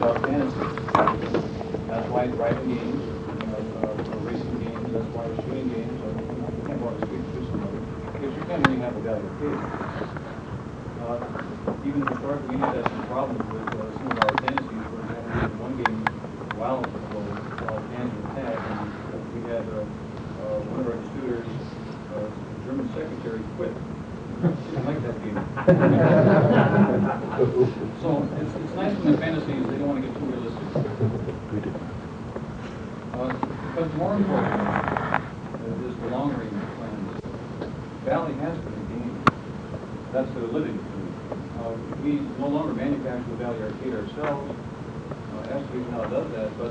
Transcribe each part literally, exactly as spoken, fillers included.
about fantasy. That's why driving games, you know, uh, or racing games, that's why shooting games, or you can't go on the street and shoot somebody. Because you can't really have a value arcade. Uh, even historically, we did have some problems with uh, some of our fantasies. For example, we had one game a while ago called Panzer Attack, and we had uh, uh, one of our distributors, uh, German secretary, quit. She didn't like that game. So it's, it's nice when the fantasies, they don't want to get too realistic. Uh, but more important uh, is the long-range plans. Valley has been a game. That's their living. Uh, we no longer manufacture the Valley Arcade ourselves. Uh, Astrovision now does that, but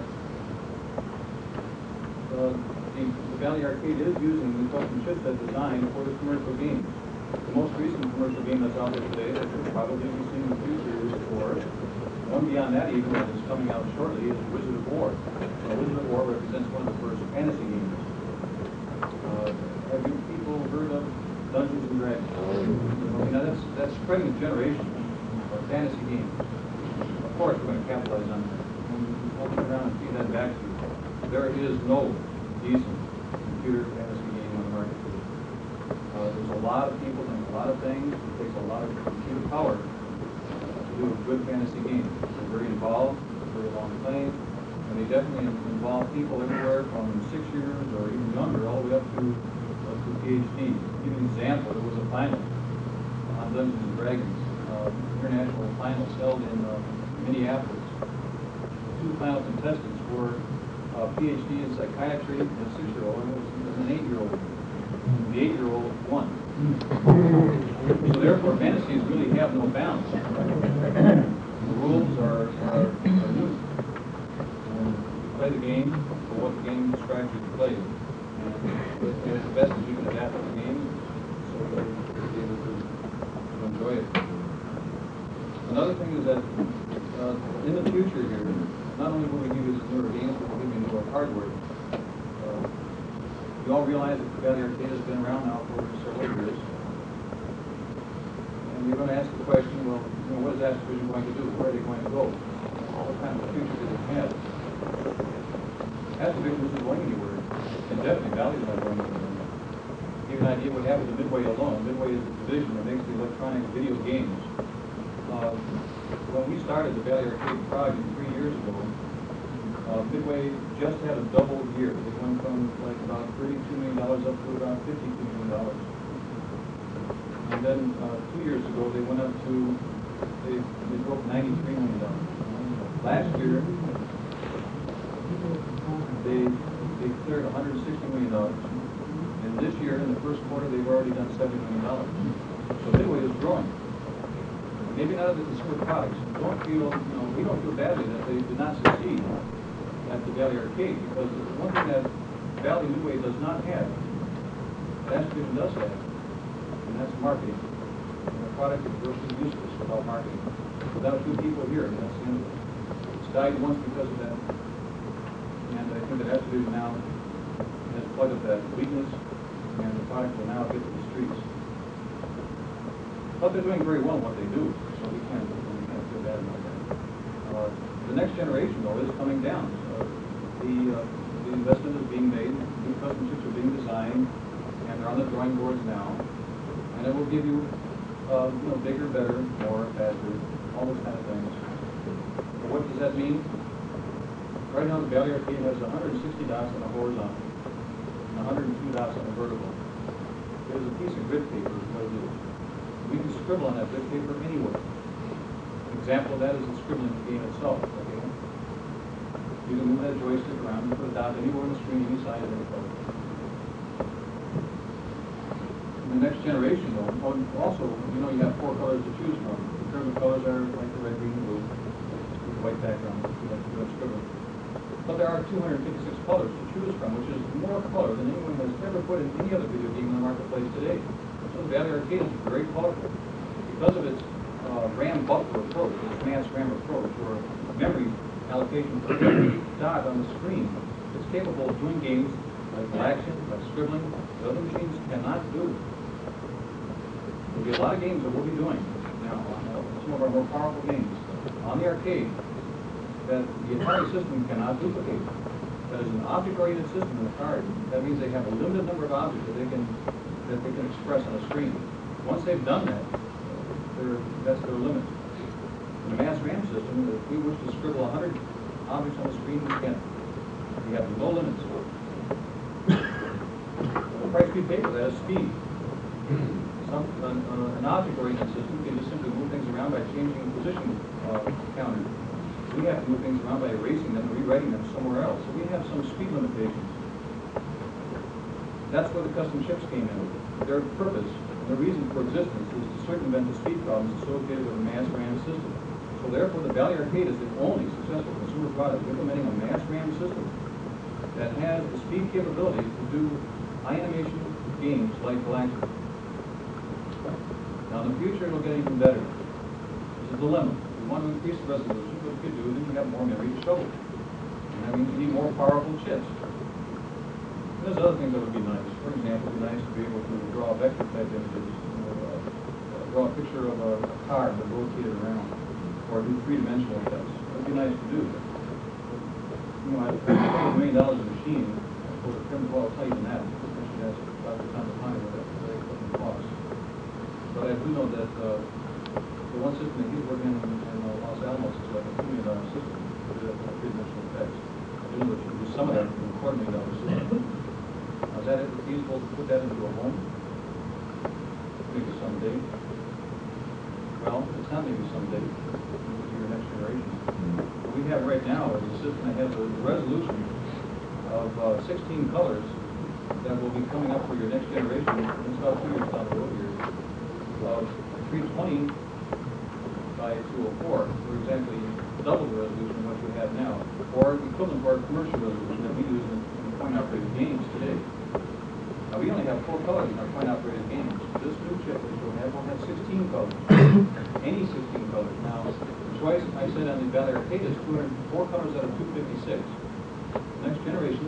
uh, the, the Valley Arcade is using the custom chipset design for the commercial games. The most recent commercial game that's out there today that you'll probably be seeing in the future is for one beyond that even that is coming out shortly is Wizard of War. Uh, Wizard of War represents one of the first fantasy games. Uh, have you people heard of Dungeons and Dragons? You know, that's that's spreading a generation of fantasy games. Of course, we're going to capitalize on that. I'll turn around and feed that back to you. There is no decent computer fantasy game on the market today. Uh, there's a lot of people doing a lot of things. It takes a lot of computer power to do a good fantasy game. They're very involved, they're very long playing, and they definitely involve people everywhere from six years or even younger all the way up to up to PhD. To give you an example, there was a final on Dungeons and Dragons, uh, international final held in uh, Minneapolis. The two final contestants were a PhD in psychiatry and a six-year-old, and it was, it was an eight-year-old. The eight-year-old won. So therefore, fantasies really have no bounds. The rules are, are, are new. And you play the game for what the game describes you to play. And it's the best that you can adapt to the game so that you'll be able to, to enjoy it. Another thing is that uh, in the future here, not only will we give you this newer games, but we'll give you newer hardware. Uh, You all realize that the Valley Arcade has been around now for several years. And you're going to ask the question, well, you know, what is Astrovision going to do? Where are they going to go? What kind of future do they have? Astrovision isn't going anywhere. And definitely Valley is not going anywhere. To give you an idea what happened to Midway alone. Midway is the division that makes the electronic video games. Uh, when we started the Valley Arcade project three years ago, Uh, Midway just had a double year. They went from like about thirty-two million dollars up to about fifty-two million dollars. And then uh, two years ago, they went up to, they, they broke ninety-three million dollars. Last year, they, they cleared one hundred sixty million dollars. And this year, in the first quarter, they've already done seventy million dollars. So Midway is growing. Maybe not of the consumer products. Don't feel, you know, we don't feel badly that they did not succeed at the Valley Arcade, because one thing that Valley Midway does not have, that Astrovision does have, and that's marketing. And the product is virtually useless without marketing. Without two people here, and that's the end of it. It's died once because of that, and I think that Astrovision now has plugged up that weakness, and the product will now get to the streets. But they're doing very well in what they do, so we can't, we can't feel bad about that. Uh, the next generation, though, is coming down. Uh, the, uh, the investment is being made, new custom chips are being designed, and they're on the drawing boards now. And it will give you, uh, you know, bigger, better, more, faster, all those kind of things. But what does that mean? Right now, the Valley Arcade has one hundred sixty dots on the horizontal, and one hundred two dots on the vertical. There's a piece of grid paper that is. We can scribble on that grid paper anywhere. An example of that is the scribbling game itself. Okay? You can move that joystick around and put a dot anywhere on the screen, any side of any color. In the next generation, though, also, you know, you have four colors to choose from. The term of colors are like the red, green, and blue, with white background. You have to do that scribbling. But there are two hundred fifty-six colors to choose from, which is more color than anyone has ever put in any other video game in the marketplace today. So the Valley Arcade is very colorful. Because of its uh, RAM buffer approach, its mass RAM approach, or memory allocation for every dot on the screen, it's capable of doing games like action, like scribbling, that other machines cannot do. There'll be a lot of games that we'll be doing now, uh, some of our more powerful games. On the arcade, that the Atari system cannot duplicate. That is an object-oriented system in the card. That means they have a limited number of objects that they can that they can express on a screen. Once they've done that, they're, that's their limit. In a mass RAM system, if we wish to scribble one hundred objects on the screen, we can. We have no limits. The price we pay for that is speed. Some, an, uh, an object-oriented system can just simply move things around by changing the position uh, counter. We have to move things around by erasing them and rewriting them somewhere else. So we have some speed limitations. That's where the custom chips came in. Their purpose and their reason for existence is to circumvent the speed problems associated with a mass RAM system. So therefore, the Valley Arcade is the only successful consumer product implementing a mass RAM system that has the speed capability to do iAnimation games like Galactica. Now, in the future, it'll get even better. There's a dilemma. We want to increase the resolution, but if you do, then you have more memory to show. And that means you need more powerful chips. There's other things that would be nice. For example, it would be nice to be able to draw vector type images, you know, uh, uh, draw a picture of a, a car that rotated around, or do three-dimensional effects. That would be nice to do. You know, I pay a million dollars a machine. I suppose the Prim will tell you than that. Especially that's about the time of time what that would cost. But I do know that uh, the one system that he's working in in uh, Los Alamos is like a two million dollar system to do that three-dimensional effects. I do know that you can do some of that from a quarter million dollar system. Now, is that it feasible to put that into a home? Maybe someday. Well, it's not maybe someday. Maybe your next generation. What we have right now is a system that has a resolution of uh, sixteen colors that will be coming up for your next generation. It's about two years down the road here. Of three twenty by two oh four, for exactly double the resolution of what you have now, or equivalent to our commercial resolution that we use in, in point-operated games today. Now, we only have four colors in our point-operated games. This new chip that you'll have will have sixteen colors. Any sixteen colors. Now, the choice I said on the Valley Arcade is two hundred four colors out of two fifty-six. The next generation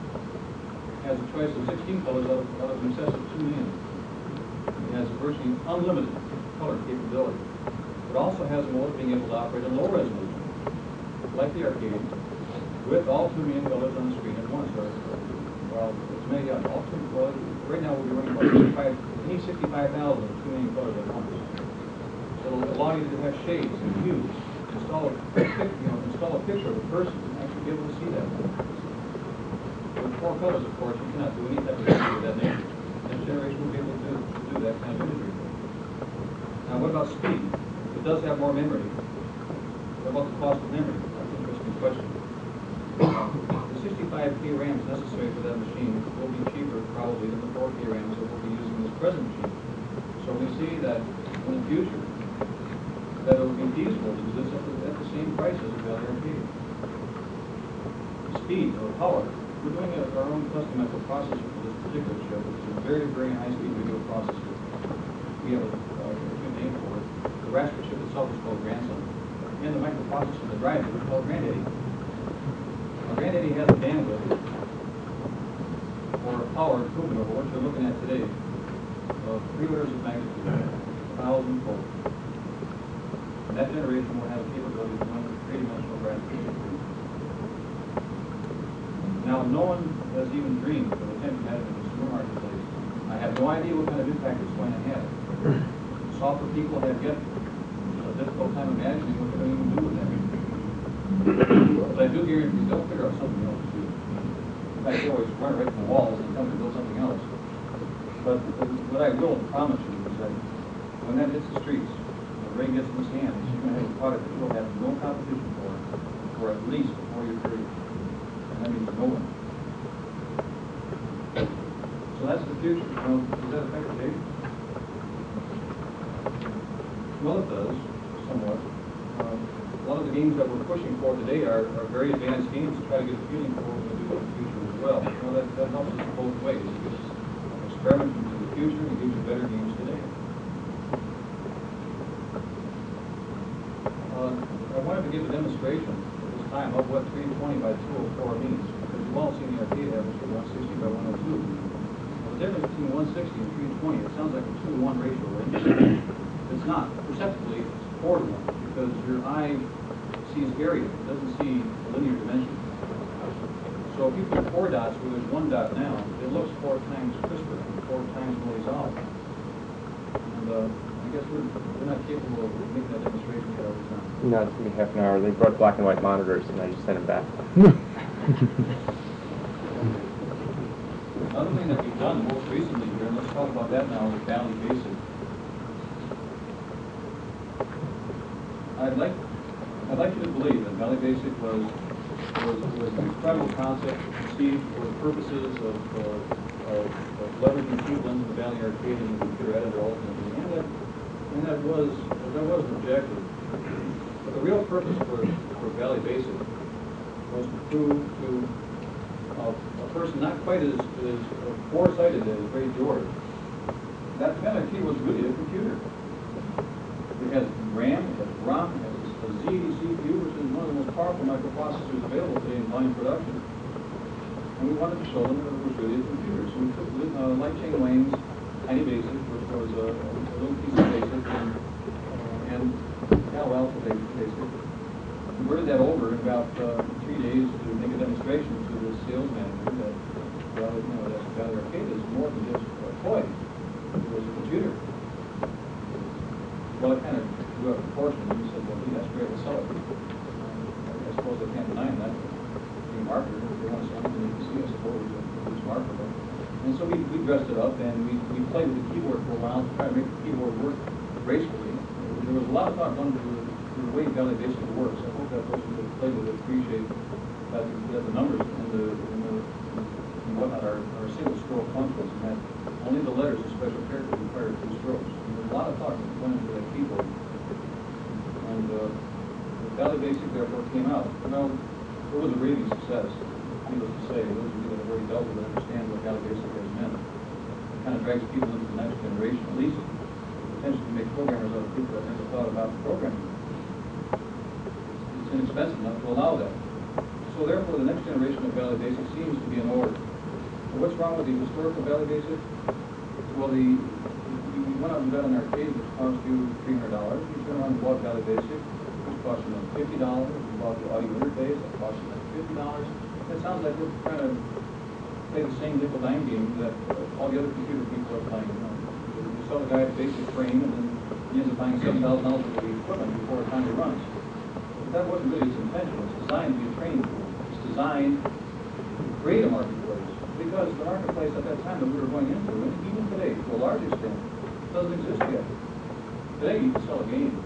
has a choice of sixteen colors out of, out of an excess of two million. It has virtually unlimited color capability. It also has a mode of being able to operate in low resolution, like the arcade, with all two million colors on the screen at once. Or, well, it's many, yeah, all two, well, right now we're running about sixty-five, any sixty-five thousand of two million colors at once. So it'll allow you to have shades and hues, install a, you know, install a picture of a person and actually be able to see that. With four colors, of course, you cannot do any type of imagery of that nature. Next generation will be able to do, to do that kind of imagery. Now, what about speed? It does have more memory. What about the cost of memory? That's an interesting question. Uh, the sixty-five K RAMs necessary for that machine will be cheaper, probably, than the four K RAMs that we'll be using in this present machine. So we see that in the future, that it will be feasible to do this at the, at the same price as a Valley Arcade. Speed or power. We're doing a, our own custom microprocessor for this particular chip, which is a very, very high-speed video processor. We have a, uh, a good name for it. The Rasper chip itself is called Grandson, and the microprocessor that drives it is called Granddaddy. Now, Granddaddy has a bandwidth or power improvement over what you're looking at today of three orders of magnitude, a thousand fold. And that generation will have the capability of running three-dimensional graphics. Now, no one has even dreamed of attempting that in the consumer marketplace. I have no idea what kind of impact it's going to have. Software people have yet a difficult time imagining what they're going to even do with that. But I do guarantee they'll figure out something else to do. In fact, they always run right from the walls and come to build something else. But what I will promise you is that when that hits the streets, when Ray gets in his hands, you're going to have a product that you'll have no competition for, for at least a four-year period. That means no one. So that's the future. You know, does that affect the data? Well, it does, somewhat. Um, a lot of the games that we're pushing for today are, are very advanced games to try to get a feeling for what we're going to do in the future as well. You know, that, that helps us in both ways. It gives us an experiment into the future and it gives you better games today. Uh, I wanted to give a demonstration time of what three twenty by two oh four means, because you've all seen the arcade average for one sixty by one oh two. Well, the difference between one sixty and three twenty, it sounds like a two to one ratio, right? It's not. Perceptibly, it's four to one, because your eye sees area, it doesn't see linear dimension. So if you put four dots where there's one dot now, it looks four times crisper and four times more resolved. And uh, I guess we're, we're not capable of making that demonstration yet over time. No, it's going to be half an hour. They brought black and white monitors, and I just sent them back. Another thing that we've done most recently here, and let's talk about that now, is Valley Basic. I'd like, I'd like you to believe that Valley Basic was was, was an incredible concept conceived for the purposes of, uh, of, of leveraging people into the Valley Arcade and the computer editor ultimately, and that, and that was that was an objective. But the real purpose for, for Valley Basic was to prove to uh, a person not quite as, as foresighted as Ray George that Valley Arcade was really a computer. It has RAM, it has ROM, it has a Z D C P U, which is one of the most powerful microprocessors available today in volume production. And we wanted to show them that it was really a computer. So we took uh, Light Chain Wayne's Tiny Basic, which was a, a little piece of BASIC, and, uh, and Palo Alto Basic, converted that over in about uh, three days to make a demonstration to the sales manager that, well, you know, that Valley Arcade is more than just a toy. It was a computer. Well, it kind of grew up proportionally, and we said, well, gee, that's great, we'll sell it. Um, I suppose they can't deny that. Being marketed, if they want to sell something they can see, I suppose, it's marketable. And so we, we dressed it up, and we, we played with the keyboard for a while to try to make the keyboard work gracefully. There was a lot of thought done to the, to the way Valley Basic works. I hope that person who played with it appreciate that, that the numbers and the, and the and whatnot are, are single stroke functions, and that only the letters and special characters require two strokes. And there's a lot of thought that went into that keyboard. And uh, the Valley Basic therefore came out. Well, it was a raving success. Needless to say, those of you that have already dealt with it understand what Valley Basic has meant. It kind of drags people into the next generation, at least potentially to make programmers out of people that never thought about programming. It's inexpensive enough to allow that. So therefore, the next generation of Valley Basic seems to be in order. So what's wrong with the historical Valley Basic? Well, the you went out and got an arcade which cost you three hundred dollars. You turn around and bought Valley Basic, which cost you like fifty dollars. You bought the audio interface, that cost you like fifty dollars. It sounds like we're trying to play the same nickel dime game that uh, all the other computer people are playing. You know, you sell the guy a basic frame, and then he ends up buying seven thousand dollars worth of equipment before it finally runs. But that wasn't really its intention. It's designed to be a training tool. It's designed to create a marketplace, because the marketplace at that time that we were going into, and even today, to a large extent, doesn't exist yet. Today you can sell a game.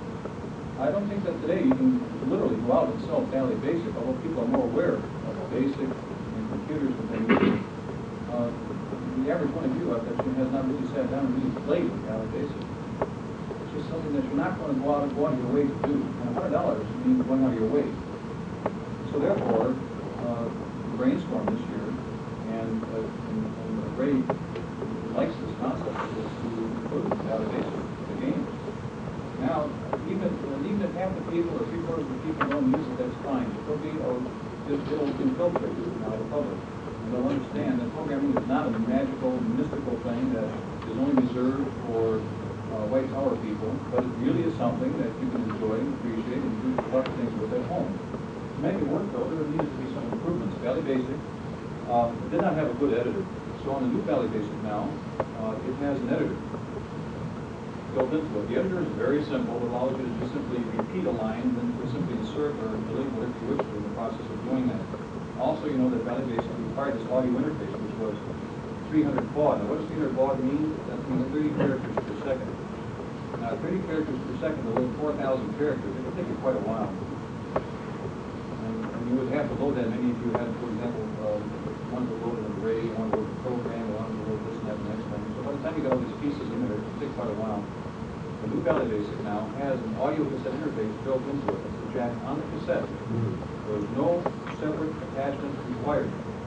I don't think that today you can literally go out and sell Valley Basic, although people are more aware of BASIC and computers and things. Uh, the average one of you out there has not really sat down and really played with Valley Basic. It's just something that you're not going to go out and go out of your way to do. And one hundred dollars means going out of your way. So therefore, uh, we brainstormed this year, and, uh, and, and Ray likes this concept, is to include Valley Basic in the game. Now, even even if half the people or three quarters of the people don't use it, that's fine. It'll be, oh, it, it'll infiltrate now the public. And they'll understand that programming is not a magical, mystical thing that is only reserved for uh, white collar people, but it really is something that you can enjoy and appreciate and do a lot of things with at home. To make it work, though, there needed to be some improvements. Valley Basic uh, did not have a good editor. So on the new Valley Basic now, uh, it has an editor built into it. The editor is very simple. It allows you to just simply repeat a line and then simply insert or delete whatever you wish to in the process of doing that. Also, you know that Valley Basic required this audio interface, which was three hundred baud. Now, what does three hundred baud mean? That means thirty characters per second. Now, thirty characters per second, to load four thousand characters, it would take you quite a while. And, and you would have to load that. Many of you had, for example, uh, one to load an array, one to load a program, one to load this and that and the next thing. So by the time you got all these pieces in there, it would take quite a while. The new Valley Basic now has an audio cassette interface built into it. It's a jack on the cassette. There's no separate attachment required.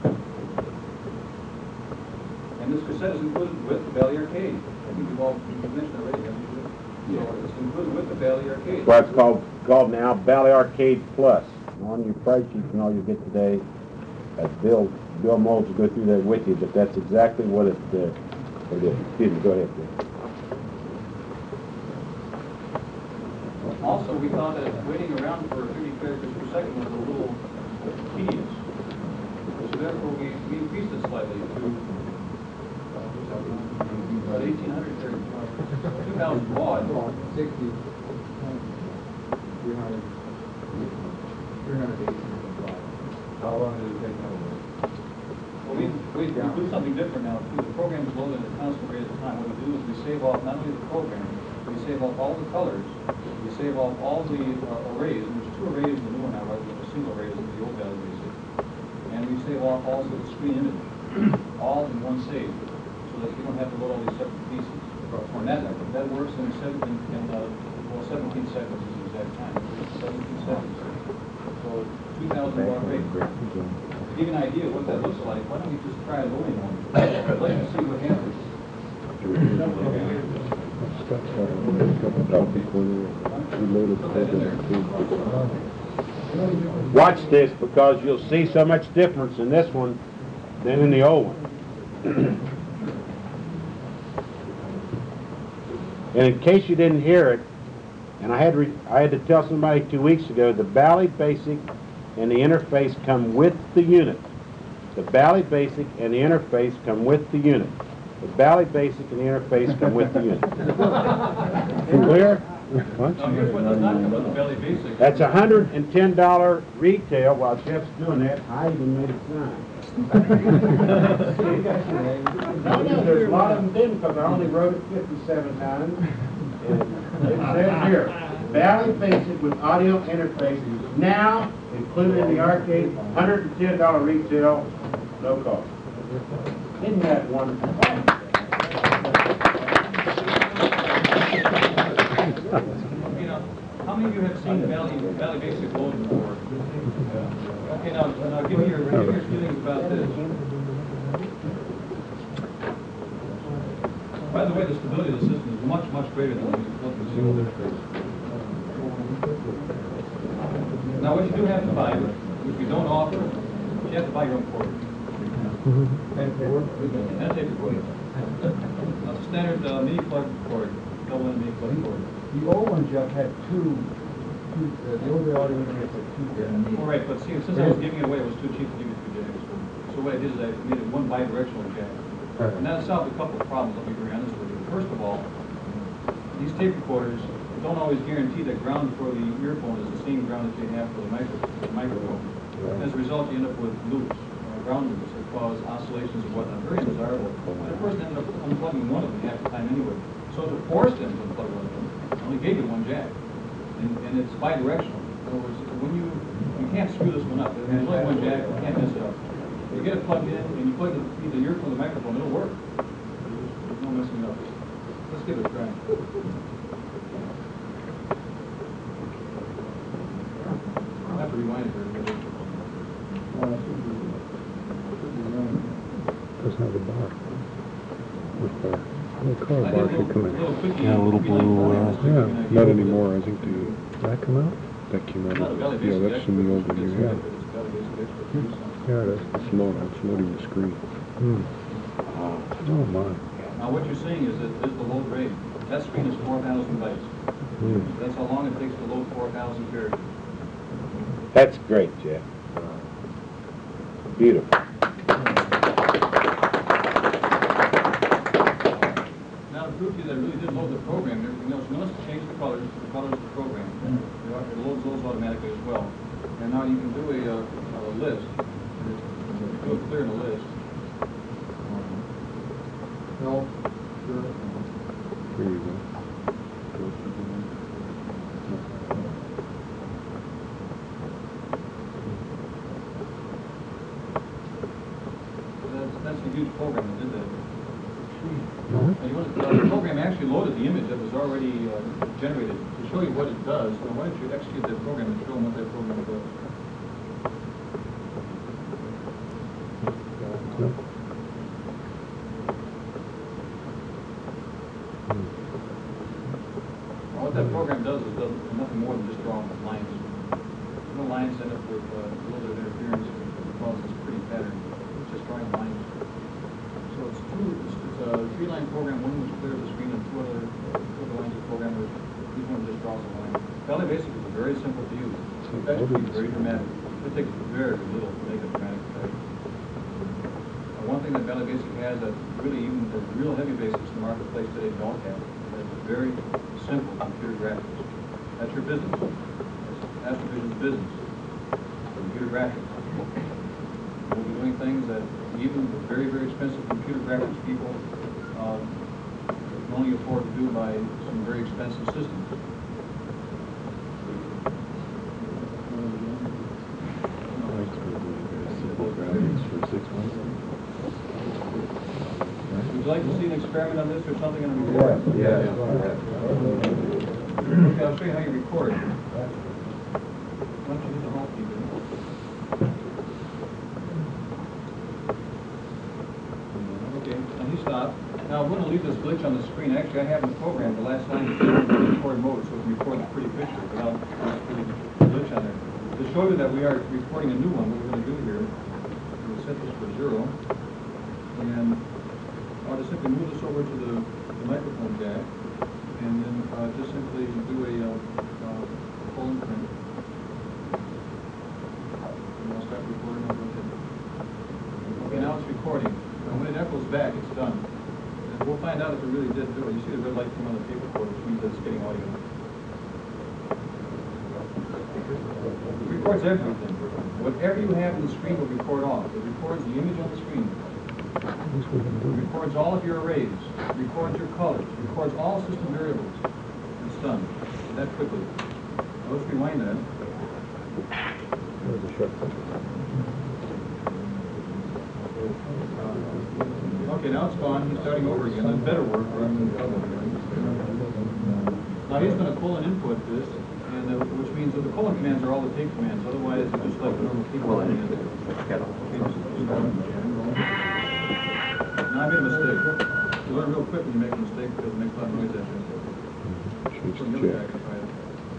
And this cassette is included with the Valley Arcade. I think you've all you've mentioned already, haven't you? Yeah. So it's included with the Valley Arcade. Well, it's called called now Valley Arcade Plus. On your price sheet and all you get today, uh, Bill Bill Moulds will go through that with you, but that's exactly what it, uh, what it is. Excuse me, go ahead, Bill. Also, we found that waiting around for thirty characters per second was a little tedious. So therefore, we, we increased it slightly to about eighteen hundred characters, two thousand baud. Sixty. Three hundred. Three hundred eighteen. How long did it take now? Well, we, we, we do something different now too. The program is loaded at a constant rate of time. What we do is we save off not only the program, we save off all the colors, we save off all the uh, arrays, and there's two arrays in the new one now, rather than a single array as in the old Valley Basic. And we save off also the screen image, all in one save, so that you don't have to load all these separate pieces. And that, that works in seventeen, in, uh, well, seventeen seconds is the exact time, seventeen seconds. So two thousand baud rate. To give you an idea of what that looks like, why don't we just try loading one? I'd like to see what happens. Watch this, because you'll see so much difference in this one than in the old one. And in case you didn't hear it, and I had re I had to tell somebody two weeks ago, the Valley Basic and the interface come with the unit. The Valley Basic and the interface come with the unit. The Valley Basic and the interface come with the unit. Clear? What? Now, here's what does not come with the Valley Basic. That's a hundred and ten dollar retail. While Jeff's doing that, I even made a sign. No, no, there's a lot of them didn't, because I only wrote it fifty-seven times. And it says here, Valley Basic with audio interface now included in the arcade, one hundred and ten dollar retail, no cost. Isn't that wonderful? You know, how many of you have seen Valley, Valley Basic load before? Okay, now, now give me your, give me your feelings about this. By the way, the stability of the system is much, much greater than when you plug the single interface. Now, what you do have to buy, which we don't offer, you have to buy your own cord. And a tape recorder. Now, the standard uh, mini plug cord, double end mini plug cord. The old one, Jeff, had two, two uh, the older audio interface had two there. All right, but see, since I was giving it away, it was too cheap to give you two jacks. So what I did is I made it one bi-directional jack. And that solved a couple of problems, let me be honest with you. First of all, these tape recorders don't always guarantee that ground for the earphone is the same ground that you have for the micro the microphone. As a result, you end up with loops, uh, ground loops that cause oscillations and whatnot. Very undesirable. And the person ended up unplugging one of them half the time anyway. So to force them to unplug one of them, I only gave you one jack. And, and it's bi-directional. In other words, when you, you can't screw this one up. There's only one jack, you can't mess it up. You get it plugged in, and you plug the, either the earphone or the microphone, it'll work. There's no messing it up. Let's give it a try. I'll have to rewind it for everybody. Doesn't have a bar. With the, the car I bar did a should come in. little quickie, Yeah, a little quickie blue, line uh, for you, yeah, just to give you an idea not of anymore, what I think the, it that come out? That came out is. Not a of, Valley yeah, Basic that's from the old expert, one, it's yeah. a Valley Basic expert producer. Yeah, it is. It's loading, it's loading the screen. Hmm. Oh, my. Now what you're seeing is that this is the load rate. That screen is four thousand bytes. Hmm. That's how long it takes to load four thousand characters. That's great, Jeff. Beautiful. Now to prove to you that it really did load the program and everything else, you notice to change the colors, the colors of the program. It loads those automatically as well. And now you can do a, uh, a list. Do it clear in a list. No, sure. Here you go. That's, that's a huge program that did that. Mhm. And you want to, uh, the program actually loaded the image that was already uh, generated. To show you what it does, well, why don't you execute that program and show them what that program does. No. Well, what that program does is does nothing more than just draw lines. There's no lines set up with uh, a little bit of interference because it's a pretty pattern. It's just drawing lines. So it's two. It's, it's a three-line program, one which clears the screen, and two other, two other lines of program. Which each one just draws a line. Valley Basic is very simple to use. It's actually very dramatic. It takes very little to make a dramatic effect. Uh, one thing that Valley Basic has that really even the real heavy basics in the marketplace today don't have is very simple computer graphics. That's your business. That's Astrovision's business. Computer graphics. We'll be doing things that even the very, very expensive computer graphics people uh, can only afford to do by some very expensive systems. Would you like to see an experiment on this or something in a record? Yeah. Okay, I'll show you how you record. Why don't you hit the home key, then? Okay, now he stopped. Now I'm going to leave this glitch on the screen. Actually, I have in the program the last line is in record mode, so it can record a pretty picture without this pretty glitch on there. To show you that we are recording a new one, what we're going to do here, we'll set this for zero, and I'll just simply move this over to the, the microphone jack, and then uh, just simply do a uh, uh, full imprint. And I'll start recording over here. Okay, now it's recording. And when it echoes back, it's done. And we'll find out if it really did do it. You see the red light come on the tape recorder, which means that it's getting audio. It records everything. Whatever you have on the screen will record off. It records the image on the screen. It records all of your arrays, records your colors, records all system variables. It's done that quickly. Now let's rewind that. Okay, now it's gone. He's starting over again. That's better work rather than trouble. Now he's going to colon input this, and uh, which means that the colon commands are all the tape commands. Otherwise, it's just like the normal keyboard. Now I made a mistake. You learn real quick when you make a mistake because it makes a lot of noise after you. So the other guy can try it.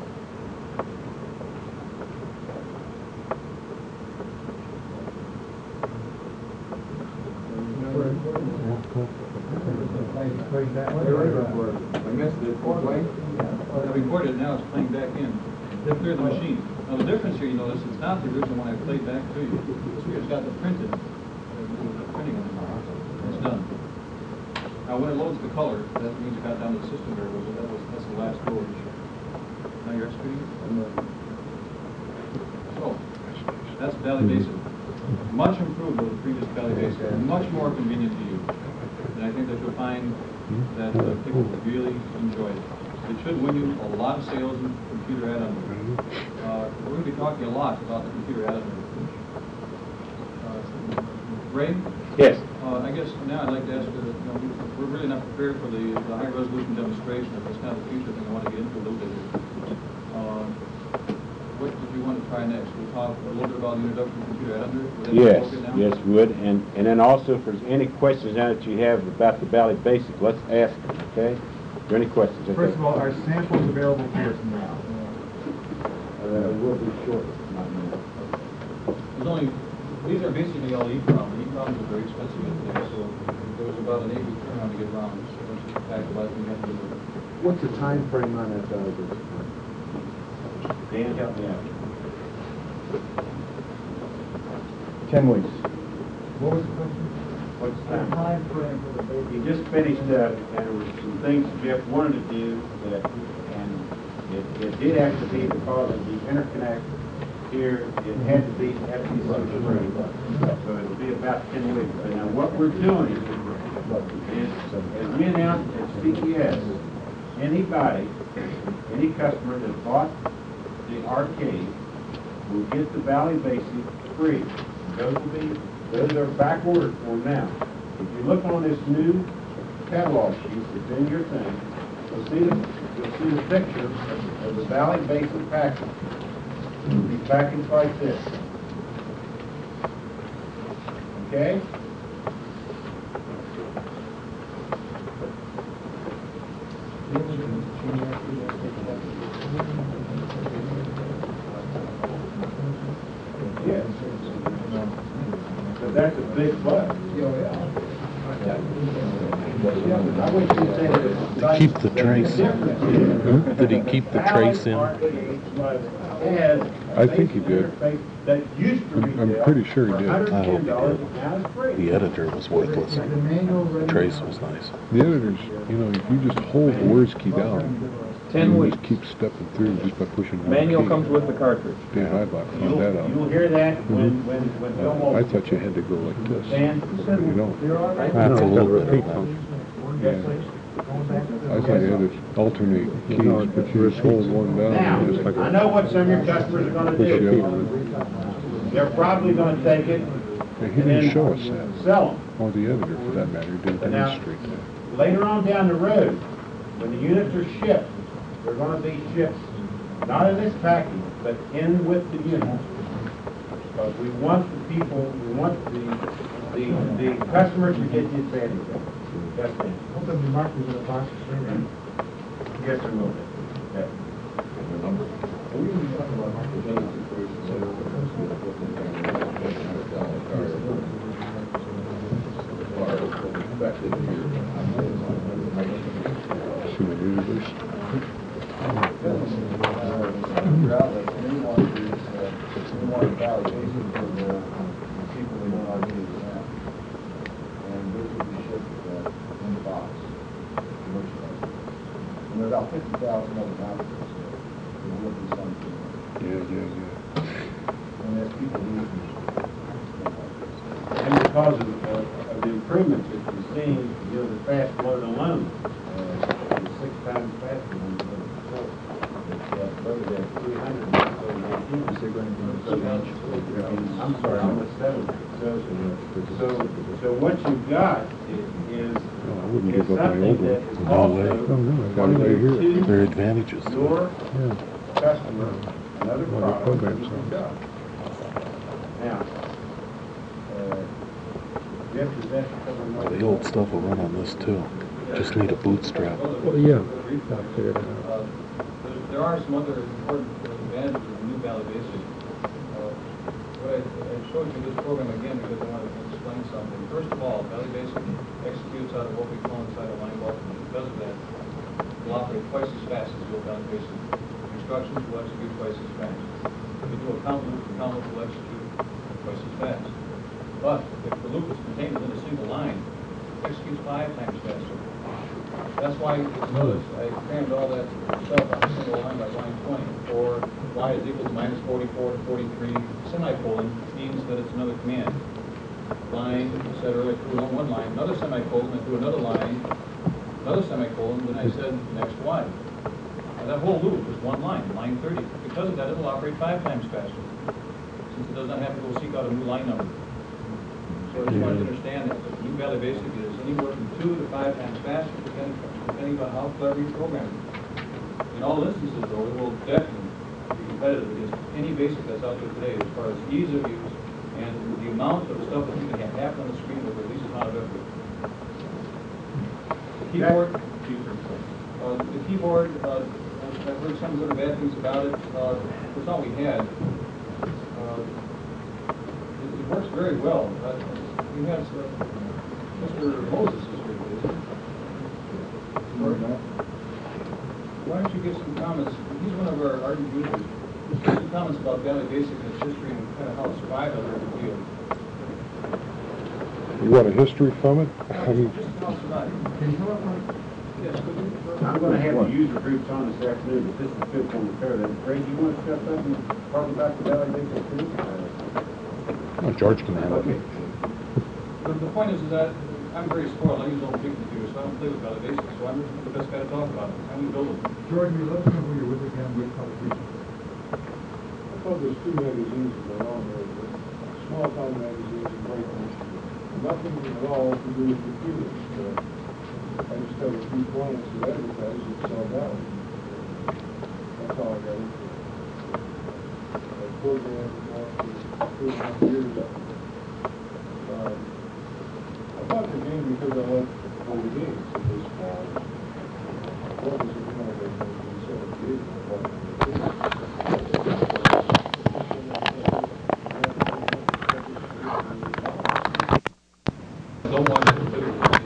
I missed it. I recorded it, now it's playing back in. Then clear the machine. Now the difference here, you notice, it's not the original one I played back to you. This here, it's got the printed, the printing on it. It's done. Now when it loads the color, that means it got down to the system variables, and that was, that's the last load. Now you're executing it? So, that's Valley Basic. Much improved over the previous Valley Basic, much more convenient to use. And I think that you'll find that uh, people will really enjoy it. It should win you a lot of sales in computer add-on. Uh, we're going to be talking a lot about the computer add-on. Uh, Ray? Yes. Uh, I guess now I'd like to ask, uh, you know, we're really not prepared for the, the high resolution demonstration. That's kind of the future thing I want to get into a little bit here. Uh, what did you want to try next? We'll talk a little bit about the introduction to computer add-on. Yes, yes, we would. And, and then also, if there's any questions now that you have about the Valley Basic, let's ask them, okay? Are there any questions? Okay. First of all, are samples available to us now? Uh, will be short. There's only, these are basically all E PROM. E PROMs are very expensive today, so there was about an eight-week turnaround to get around. So once you pack the life, you have to do it. What's the time frame on that, Valley Basic? Dan, help me out. Ten weeks. What was the question? What's the time? Time frame for the basic. He just finished up, and there were some things Jeff wanted to do that, and it, it did have to be because of the interconnect here, it had to be F T C approved. So it'll be about ten weeks. But now what we're doing is, as we announced at C E S, anybody, any customer that bought the arcade will get the Valley Basic free. Those will be, those are back ordered for now. If you look on this new catalog sheet that's in your thing, you'll see the, you'll see the picture of the Valley Basic package. It'll be packaged like this. Okay? Yes. So that's a big plus. Yeah, yeah. I wish you'd say that. To keep the trace. Did he keep the trace in? I think he did. I'm, I'm pretty sure he did. I hope he did. The editor was worthless. The trace was nice. The editors, you know, if you just hold the words key down, Ten you weeks. just keep stepping through just by pushing one Manual key. comes with the cartridge. Dave Heibach found You'll, that out. you'll hear that when, when, when Phil Uh, I Moulton thought you had to go like this. stands. You don't. That's a little bit of that. Yeah. I thought you had to alternate keys, but you just hold one down. and just like Now, a- I know what some of your customers are gonna push the do. other one. They're probably gonna take it Yeah, he and didn't then show us that. sell them. Or the editor, for that matter, didn't But now- demonstrate that. Later on down the road, when the units are shipped, they're gonna be shipped, not in this package, but in with the unit. Because we want the people, we want the, the, the customers to get the advantage of it. Yes, ma'am. Won't there be markers in the box for sure? Yes, there will be. Yeah. See what editors? And there are about fifty thousand other applicants, so there will be some, Yeah, yeah, yeah. and as people use them. And because of, uh, of the improvements that you've seen, you know, the fast load alone, uh, is six times faster than it was before. It's, uh, loaded at three hundred, so nineteen. I'm sorry, almost seven. So, so, so what you've got i- is, No, I wouldn't is give up my old something that is one. No way. also Oh, no, I got it right here. to There are advantages to it. your Yeah. customer, another Well, the product program that you've sounds- got. Now, uh, Jeff, is that covering all The old stuff will run on this too. Just need a bootstrap. Well, yeah, I figured it out. There are some other important advantages of the new Valley Basic. Uh, What I I showed you this program again because I wanted to explain something. First of all, Valley Basic executes out of what we call inside a line walk, and because of that, will operate twice as fast as the old Valley Basic. Instructions will execute twice as fast. If you do a count loop, the count loop will execute twice as fast. But if the loop is contained within a single line, it executes five times faster. That's why, if you notice, I crammed all that stuff on a single line by line twenty, or y is equal to minus forty-four to forty-three. Semicolon means that it's another command. Line, I said earlier, through on one line, another semicolon, and through another line, another semicolon, then I said next y. Now, that whole loop is one line, line thirty. Because of that, it'll operate five times faster, since it does not have to go seek out a new line number. So I just wanted to understand that the new Valley Basic is anywhere from two to five times faster, depending, depending on how clever you program it. In all instances, though, it will definitely be competitive against any basic that's out there today as far as ease of use and the amount of stuff that you can have happen on the screen with the least amount of effort. The keyboard, uh, the keyboard, uh, I've heard some good or bad things about it. Uh, it's all we had. Uh, it, it works very well. Uh, we have uh, Mister Moses is here today. Why don't you give some comments? He's one of our ardent users. Give some comments about Valley Basic and its history and kind of how it survived out there in the field. You want a history from it? I mean, Just how it survived. Can you come up, Mike? Yes, could you? I'm gonna have the user groups on this afternoon, but this is fifth on the third. Ray, do you want to step up and talk about the Valley Basic too? oh, George can handle Okay. it. The, the point is, is that I'm very spoiled. I use old big computers, so I don't play with Valley Basic, so I'm the best guy to talk about it. And we build them. George, you let us know who you're with again, with publication. I thought there's two magazines that were on there, but small town magazines and great Michigan. Nothing at all to do with computers. Uh, I just have a few clients who advertise and sell down. That's all I got into it. I programmed now for two and a half years. Um, I bought the game because I like the games at this point. What was it, kind of a, sort of big, I bought Don't want to consider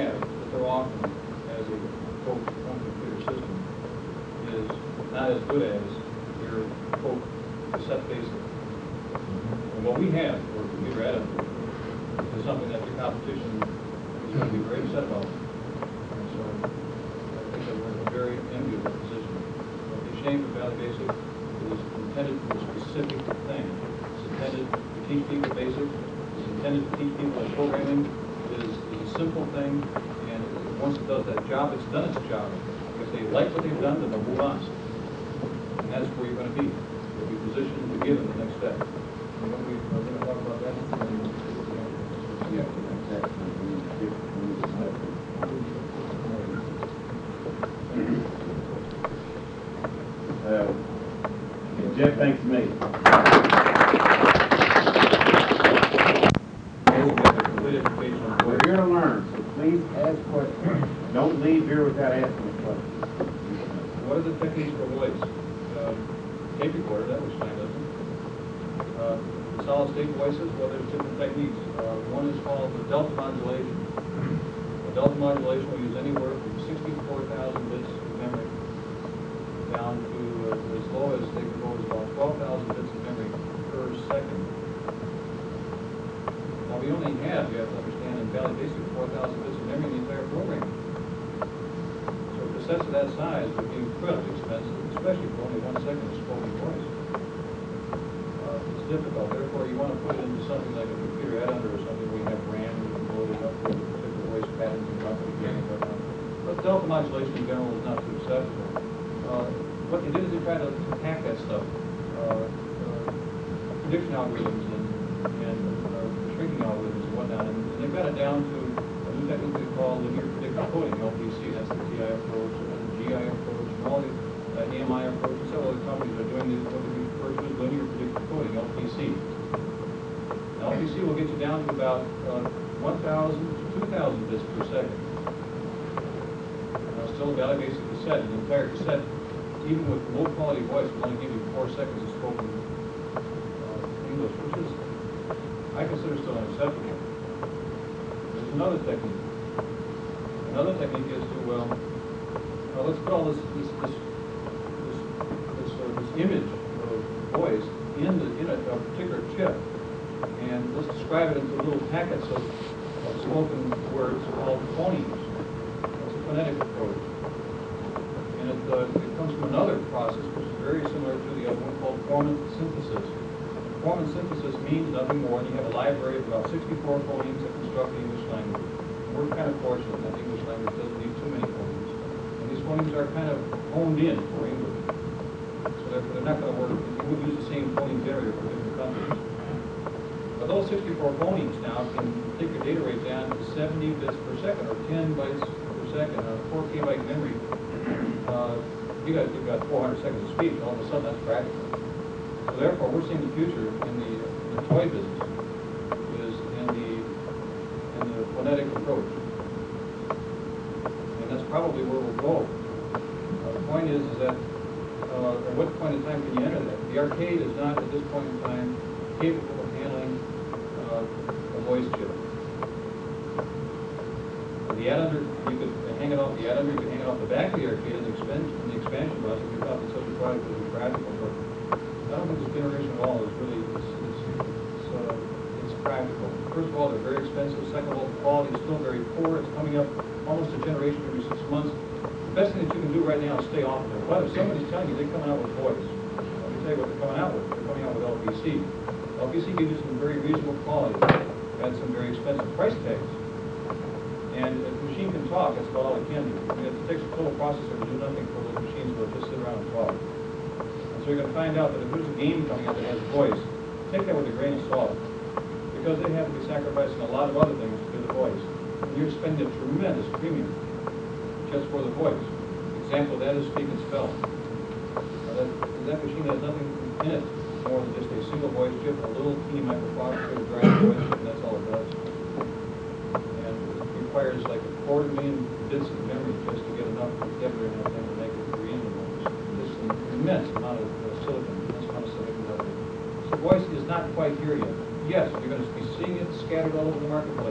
have that they're offering as a quote home computer system is not as good as your quote cassette basic. And what we have for computer editor is something that your competition is going to be very upset about. And so I think that we're in a very enviable position. What the shame for Valley Basic is intended for a specific thing. It's intended to teach people basic. It's intended to teach people that programming is, is a simple thing, and once it does that job, it's done its job. If they like what they've done, then they'll move on. And that's where you're going to be. You'll be positioned to give them the next step. And when we are going to talk about that, Yeah, that's Uh, Jeff thanks me. We're here to learn, so please ask questions. Don't leave here without asking a question. What are the techniques for voice? Uh, tape recorder, that was fine, doesn't it? Uh, solid state voices, well, there's different techniques. Uh, one is called the delta modulation. The delta modulation will use anywhere from sixty-four thousand bits of memory down to uh, as low as they can go as about twelve thousand bits of memory per second. Now, we only have, you have to understand, in Valley Basic, four thousand bits of memory in the entire program. So cassettes of that size would be incredibly expensive, especially for only one second of spoken voice. Uh, it's difficult. Therefore, you want to put it into something like a computer add-under or something where you have RAM, you can load it up with different voice patterns and company and whatnot. But delta modulation in general is not too acceptable. Uh, what they did is they tried to hack that stuff. Uh, uh, prediction algorithms and, and uh, shrinking algorithms and whatnot, and, and they've got it down to a new technique we call linear predictive coding, L P C. That's the T I approach, and the G I approach, and all the uh, A M I approach, and several other companies are doing this, what we refer to as linear predictive coding, L P C. Now, L P C will get you down to about uh, one thousand to two thousand bits per second. Now, still a Valley Basic cassette, an entire cassette, even with low quality voice, will only give you four seconds of spoken uh, English, which is, I consider still unacceptable. There's another technique. Another technique is to, well, uh, let's put all this this this this, this, uh, this image of voice in the in a, a particular chip, and let's describe it into little packets of, of spoken words called phonemes. That's a phonetic approach. And it, uh, it comes from another process which is very similar to the other one called formant synthesis. Formant synthesis means nothing more than you have a library of about sixty-four phonemes that construct the English language. And we're kind of fortunate that the English language doesn't need too many phonemes. And these phonemes are kind of honed in for English. So therefore they're not going to work. You would use the same phoneme generator for different countries. But those sixty-four phonemes now can take your data rate down to seventy bits per second, or ten bytes per second, or four K byte memory. Uh, you guys, you've got four hundred seconds of speech. All of a sudden, that's practical. So therefore, we're seeing the future in the, in the toy business is in the in the phonetic approach, and that's probably where we'll go. Uh, the point is, is that uh, at what point in time can you enter that? The arcade is not at this point in time capable of handling uh, a voice chip. The add-under, you could hang it off the add-under, you could hang it off the back of the arcade in the expansion, in the expansion bus if you thought that such a product would be practical. But I don't think this generation at all is really, it's, it's, it's, uh, it's practical. First of all, they're very expensive. Second of all, the quality is still very poor. It's coming up almost a generation every six months. The best thing that you can do right now is stay off of it. But if somebody's telling you they're coming out with voice, let me tell you what they're coming out with. They're coming out with L P C. L P C gives you some very reasonable quality at some very expensive price tags. And if the machine can talk, that's about all it can do. I mean, it takes a total processor to do nothing for those machines, but just sit around and talk. And so you're going to find out that if there's a game coming up that has voice, take that with a grain of salt, because they have to be sacrificing a lot of other things to do the voice. And you're spending a tremendous premium just for the voice. Example of that is Speak and Spell. Now that, that machine has nothing in it more than just a single voice chip, a little teeny microprocessor to drive the voice chip, and that's all it does. Requires like a quarter million bits of memory just to get enough vocabulary and everything to make it reasonable. This is an immense amount of uh, silicon, immense amount of semiconductor. So voice is not quite here yet. Yes, you're going to be seeing it scattered all over the marketplace.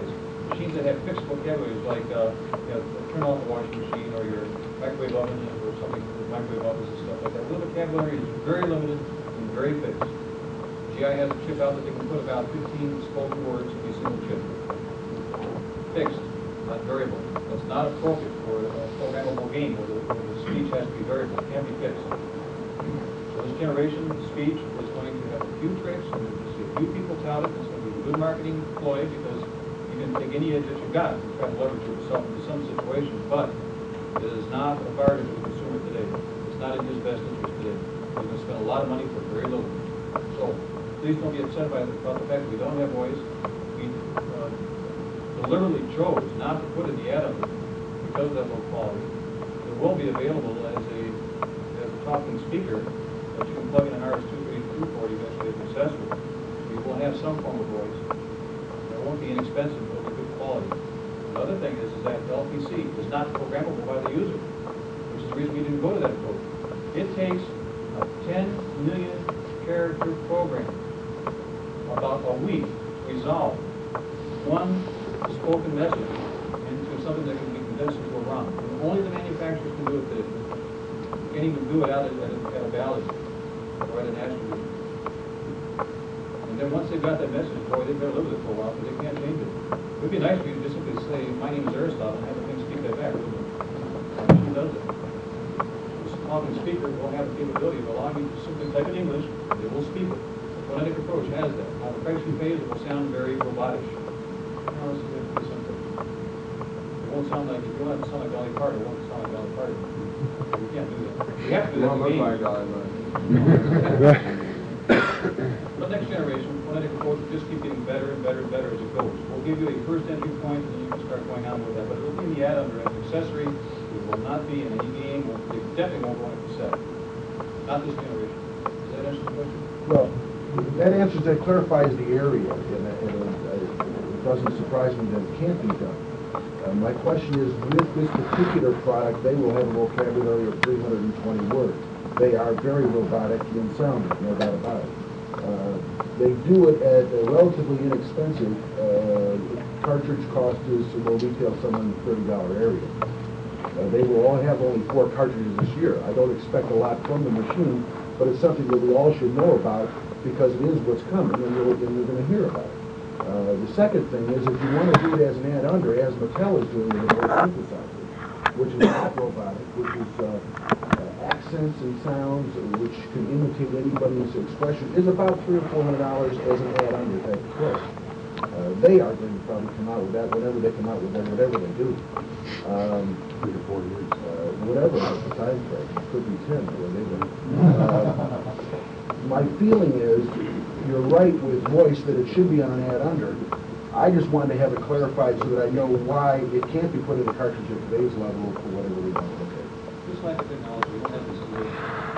machines that have fixed vocabularies, like, uh, you know, turn off the washing machine, or your microwave oven, or something, microwave ovens and stuff like that. The vocabulary is very limited and very fixed. G I has a chip out that they can put about fifteen spoken words in a single chip. Fixed, not variable. That's not appropriate for a programmable game where the, where the speech has to be variable. It can't be fixed. So this generation, speech is going to have a few tricks, and you're going to see a few people tout it. It's going to be a good marketing ploy because you can take any edge that you've got and try to leverage yourself into some situation, but it is not a bargain to the consumer today. It's not in his best interest today. He's going to spend a lot of money for very little. So please don't be upset by the, about the fact that we don't have voice. We uh, deliberately chose not to put in the ad on it because of that low quality. It will be available as a, as a talking speaker that you can plug in an R S two thirty-two port eventually as an accessory. So you will have some form of voice. It won't be inexpensive, but it'll be good quality. The other thing is, is that L P C is not programmable by the user, which is the reason we didn't go to that approach. It takes a ten million character program about a week to resolve one spoken message into something that can be condensed into a ROM. And only the manufacturers can do it today. You can't even do it out at, at, a, at a ballot or at an attribute. And then once they've got that message, boy, they better live with it for a while because they can't change it. It would be nice for you to just simply say, my name is Aristotle, and have the thing speak that back, wouldn't it? She does it. This talking speaker will have the capability of allowing you to simply type in English, and it will speak it. The phonetic approach has that. Now, the price you pay, it will sound very robotish. Now, let's see if we do something. It won't sound like, if you want it to sound like Dolly Parton, it won't sound like Dolly Parton. We can't do that. We have to do that in the game. The next generation, phonetic approach will just keep getting better and better and better as it goes. We'll give you a first entry point, and then you can start going on with that. But it will be in the ad under an accessory. It will not be in any game. It definitely won't go on a cassette. Not this generation. Does that answer the question? Well, that answers, that clarifies the area, and, and uh, it doesn't surprise me that it can't be done. Uh, my question is, with this particular product, they will have a vocabulary of three hundred twenty words. They are very robotic in sounding, no doubt about it. Uh, they do it at a relatively inexpensive, uh, cartridge cost is, will retail somewhere in the thirty dollar area. Uh, they will all have only four cartridges this year. I don't expect a lot from the machine, but it's something that we all should know about because it is what's coming, and you're, and you're going to hear about it. Uh, the second thing is, if you want to do it as an add under, as Mattel is doing with the voice synthesizer, which is not robotic, which is uh, uh, accents and sounds, uh, which can imitate anybody's expression, is about three or four hundred dollars as an add under type of course. Uh, they are going to probably come out with that whenever they come out with that, whatever they do. Um, Three to four years. Uh, whatever the time frame, it could be ten or whatever. Uh, my feeling is, you're right with voice that it should be on an add under. I just wanted to have it clarified so that I know why it can't be put in the cartridge at today's level for whatever we want. Okay. This lack of technology, we don't have this today.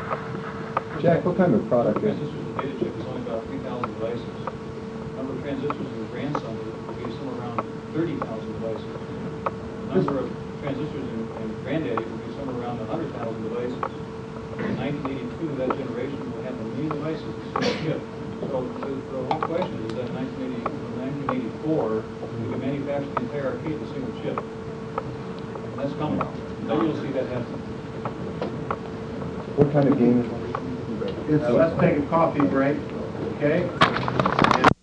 Jack, what kind of product is Transistors, the data chip is only about three thousand devices. The number of transistors in your grandson will be somewhere around thirty thousand devices. The number of transistors in, in granddaddy will be somewhere around one hundred thousand devices. In nineteen eighty-two, that generation will have a million devices in a single chip. So the, the whole question is that in nineteen eighty, nineteen eighty-four, we can manufacture the entire arcade in a single chip. And that's coming. Then you'll see that happen. What kind of game is it? Now, let's take a coffee break, okay?